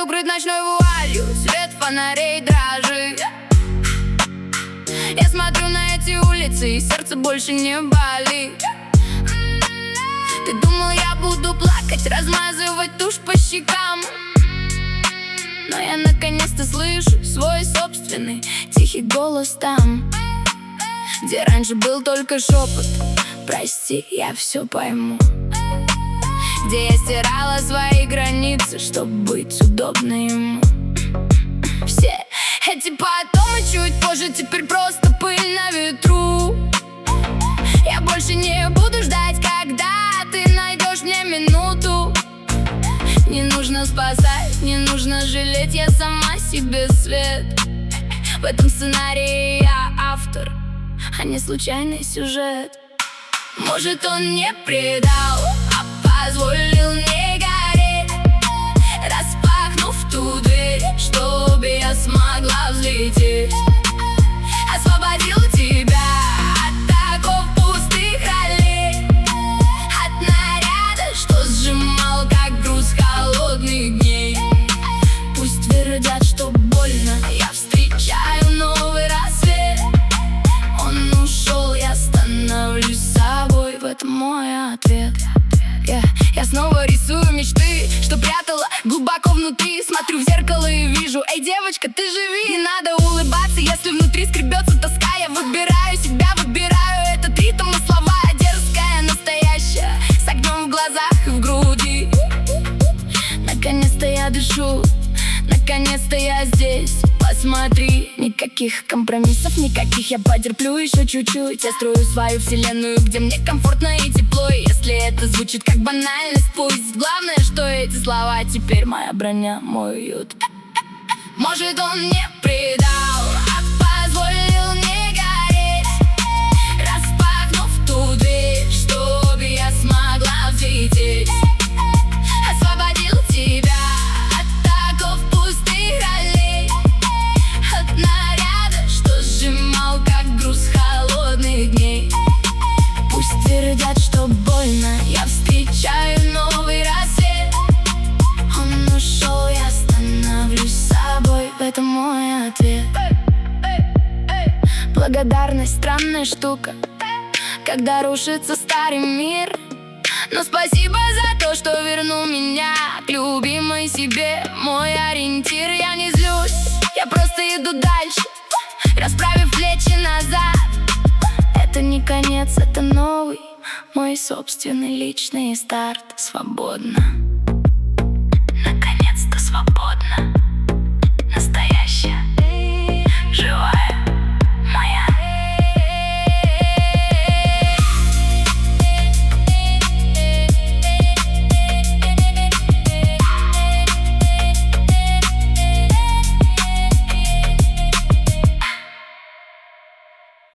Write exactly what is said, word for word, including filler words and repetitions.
укрыт ночной вуалью, свет фонарей дрожит. Я смотрю на эти улицы, и сердце больше не болит. Ты думал, я буду плакать, размазывать тушь по щекам, но я наконец-то слышу свой собственный тихий голос там, где раньше был только шепот: прости, я все пойму. Где я стирала свои границы, чтобы быть удобной ему. Все эти потомы чуть позже, теперь просто пыль на ветру. Я больше не буду ждать, когда ты найдешь мне минуту. Не нужно спасать, не нужно жалеть, я сама себе свет. В этом сценарии я автор, а не случайный сюжет. Может, он не предал, а позволил мне гореть, распахнув ту дверь, чтобы я смогла взлететь. Освободил тебя от оков пустых ролей, от наряда, что сжимал как груз холодных дней. Пусть твердят, что больно, я встречаю новый рассвет. Он ушел, я становлюсь собой, в этом мой ответ. Yeah. Я снова рисую мечты, что прятала глубоко внутри. Смотрю в зеркало и вижу: эй, девочка, ты живи. Не надо улыбаться, если внутри скребется тоска. Я выбираю себя, выбираю этот ритм и слова. Дерзкая, настоящая, с огнем в глазах и в груди. Наконец-то я дышу, наконец-то я здесь. Посмотри, никаких компромиссов, никаких, я потерплю еще чуть-чуть. Я строю свою вселенную, где мне комфортно и тепло. И если это звучит как банальность, пусть. Главное, что эти слова теперь моя броня, мой уют. Может, он не предал, а позволил мне гореть, распахнув ту дверь, чтобы я смогла взлететь. Освободил тебя от оков пустых ролей, от наряда, что сжимал как груз холодных дней. Пусть твердят, что больно, я встречаю новый рассвет. Он ушел, я становлюсь собой, в этом мой ответ. Благодарность — странная штука, когда рушится старый мир. Но спасибо за то, что вернул меня к любимой себе. Мой ориентир, я не злюсь, я просто иду дальше, расправив плечи назад. Это не конец, это новый, мой собственный личный старт. Свободно.